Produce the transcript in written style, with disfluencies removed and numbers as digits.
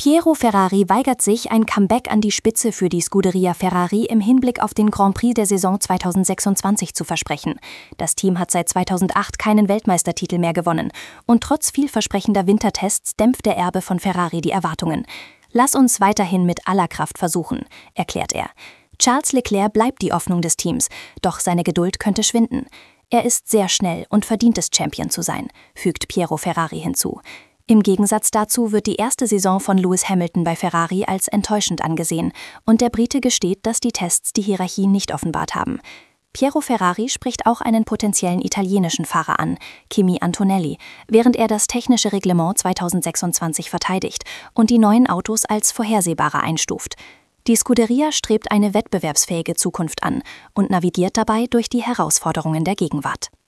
Piero Ferrari weigert sich, ein Comeback an die Spitze für die Scuderia Ferrari im Hinblick auf den Grand Prix der Saison 2026 zu versprechen. Das Team hat seit 2008 keinen Weltmeistertitel mehr gewonnen und trotz vielversprechender Wintertests dämpft der Erbe von Ferrari die Erwartungen. Lass uns weiterhin mit aller Kraft versuchen, erklärt er. Charles Leclerc bleibt die Hoffnung des Teams, doch seine Geduld könnte schwinden. Er ist sehr schnell und verdient es, Champion zu sein, fügt Piero Ferrari hinzu. Im Gegensatz dazu wird die erste Saison von Lewis Hamilton bei Ferrari als enttäuschend angesehen und der Brite gesteht, dass die Tests die Hierarchie nicht offenbart haben. Piero Ferrari spricht auch einen potenziellen italienischen Fahrer an, Kimi Antonelli, während er das technische Reglement 2026 verteidigt und die neuen Autos als vorhersehbarer einstuft. Die Scuderia strebt eine wettbewerbsfähige Zukunft an und navigiert dabei durch die Herausforderungen der Gegenwart.